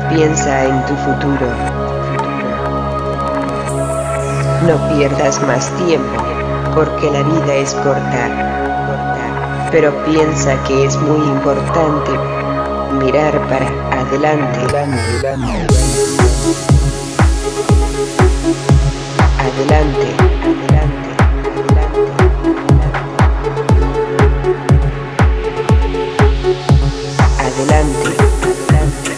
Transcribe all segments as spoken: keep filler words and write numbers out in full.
piensa en tu futuro. No pierdas más tiempo, porque la vida es corta, pero piensa que es muy importante mirar para adelante. Adelante, adelante, adelante, adelante, adelante.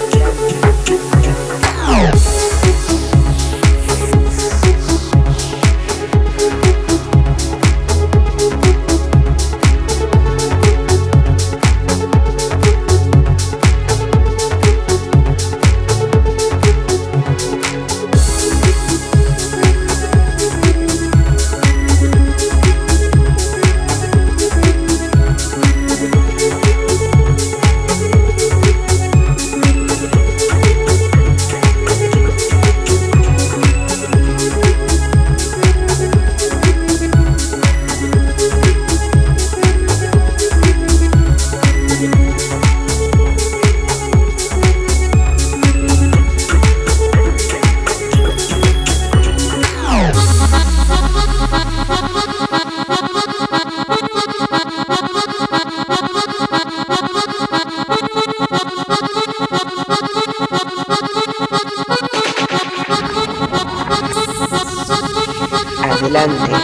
Adelante,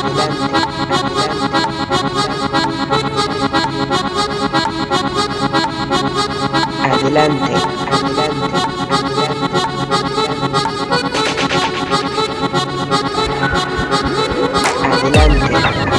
adelante, adelante, adelante,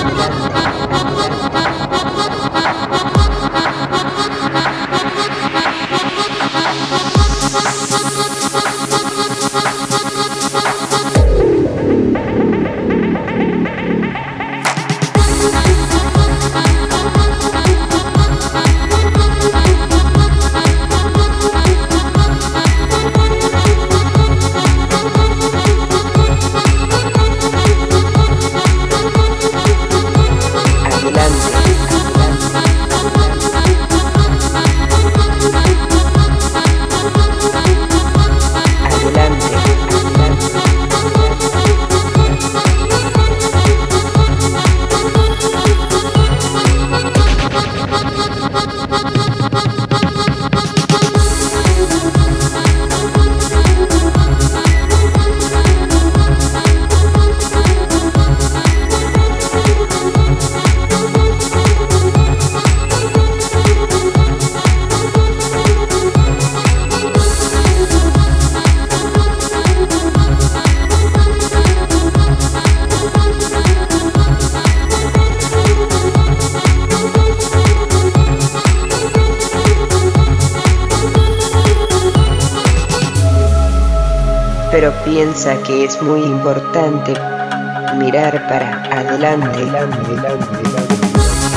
pero piensa que es muy importante mirar para adelante. Adelante, adelante, adelante.